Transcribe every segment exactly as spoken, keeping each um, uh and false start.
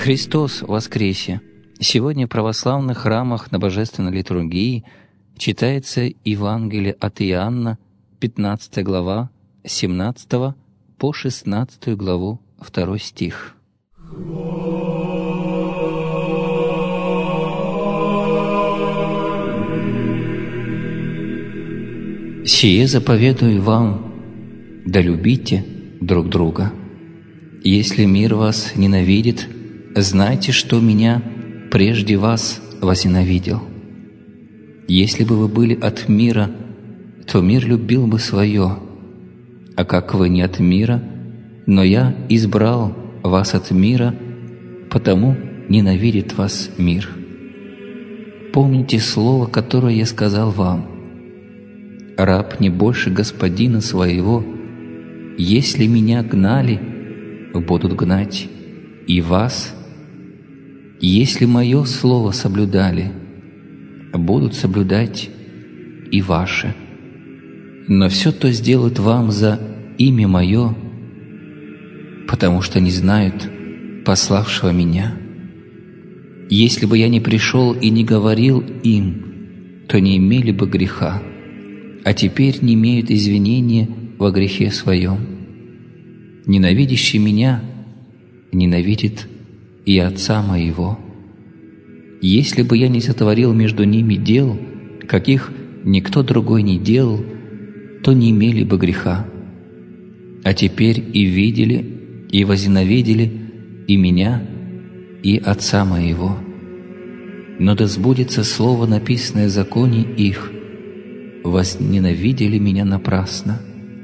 Христос воскресе! Сегодня в православных храмах на Божественной литургии читается Евангелие от Иоанна, пятнадцатая глава, с семнадцатого по шестнадцатую главу, второй стих. «Сие заповедую вам, да любите друг друга. Если мир вас ненавидит, знайте, что Меня прежде вас возненавидел. Если бы вы были от мира, то мир любил бы свое, а как вы не от мира, но Я избрал вас от мира, потому ненавидит вас мир. Помните слово, которое Я сказал вам: раб не больше господина своего. Если Меня гнали, будут гнать и вас. Если Мое слово соблюдали, будут соблюдать и ваше. Но все то сделают вам за имя Мое, потому что не знают пославшего Меня. Если бы Я не пришел и не говорил им, то не имели бы греха, а теперь не имеют извинения во грехе своем. Ненавидящий Меня ненавидит и Отца Моего. Если бы Я не сотворил между ними дел, каких никто другой не делал, то не имели бы греха. А теперь и видели, и возненавидели и Меня, и Отца Моего. Но да сбудется слово, написанное в законе их: возненавидели Меня напрасно.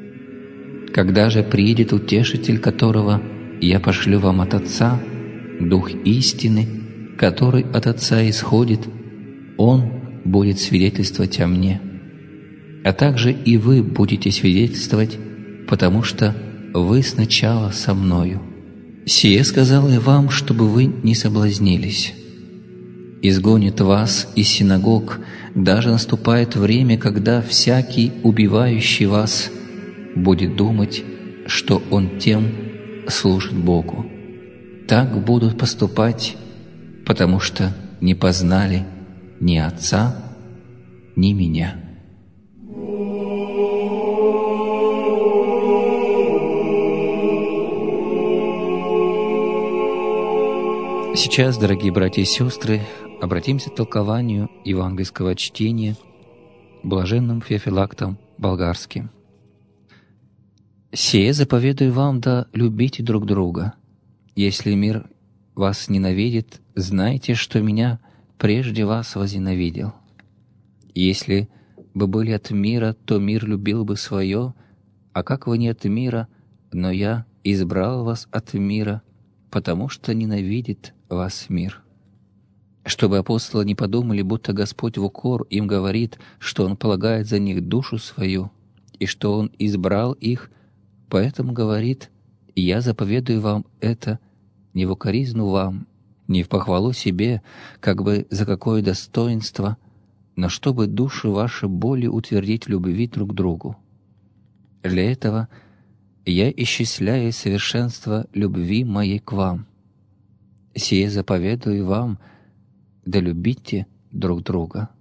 Когда же приедет Утешитель, которого Я пошлю вам от Отца, Дух истины, который от Отца исходит, Он будет свидетельствовать о Мне. А также и вы будете свидетельствовать, потому что вы сначала со Мною. Сие сказал Я вам, чтобы вы не соблазнились. Изгонит вас из синагог, даже наступает время, когда всякий, убивающий вас, будет думать, что он тем служит Богу. Так будут поступать, потому что не познали ни Отца, ни Меня». Сейчас, дорогие братья и сестры, обратимся к толкованию евангельского чтения блаженным Феофилактом Болгарским. «Сие заповедую вам, да любите друг друга. Если мир вас ненавидит, знайте, что Меня прежде вас возненавидел. Если бы были от мира, то мир любил бы свое, а как вы не от мира, но Я избрал вас от мира, потому что ненавидит вас мир». Чтобы апостолы не подумали, будто Господь в укор им говорит, что Он полагает за них душу свою, и что Он избрал их, поэтому говорит: «Я заповедую вам это не в укоризну вам, не в похвалу себе, как бы за какое достоинство, но чтобы души ваши более утвердить в любви друг к другу. Для этого Я исчисляю совершенство любви Моей к вам. Сие заповедую вам, да любите друг друга.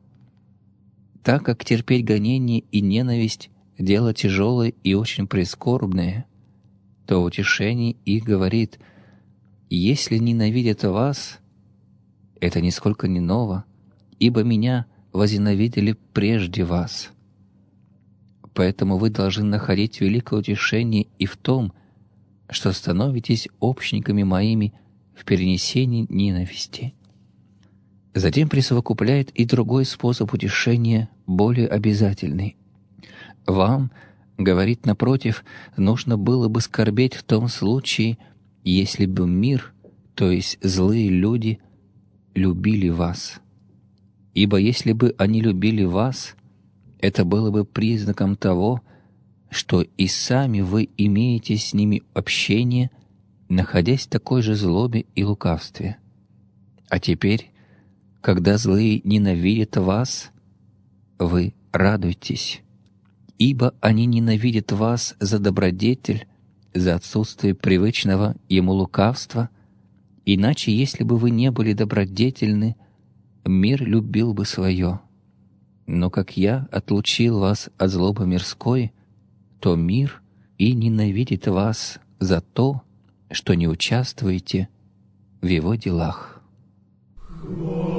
Так как терпеть гонение и ненависть — дело тяжелое и очень прискорбное, то в утешении их говорит: если ненавидят вас, это нисколько не ново, ибо Меня возненавидели прежде вас. Поэтому вы должны находить великое утешение и в том, что становитесь общниками Моими в перенесении ненависти». Затем присовокупляет и другой способ утешения, более обязательный. «Вам, — говорит напротив, — нужно было бы скорбеть в том случае, если бы мир, то есть злые люди, любили вас. Ибо если бы они любили вас, это было бы признаком того, что и сами вы имеете с ними общение, находясь в такой же злобе и лукавстве. А теперь, когда злые ненавидят вас, вы радуйтесь, ибо они ненавидят вас за добродетель, за отсутствие привычного ему лукавства, Иначе, если бы вы не были добродетельны, мир любил бы свое. Но как я отлучил вас от злобы мирской, то мир и ненавидит вас за то, что не участвуете в его делах.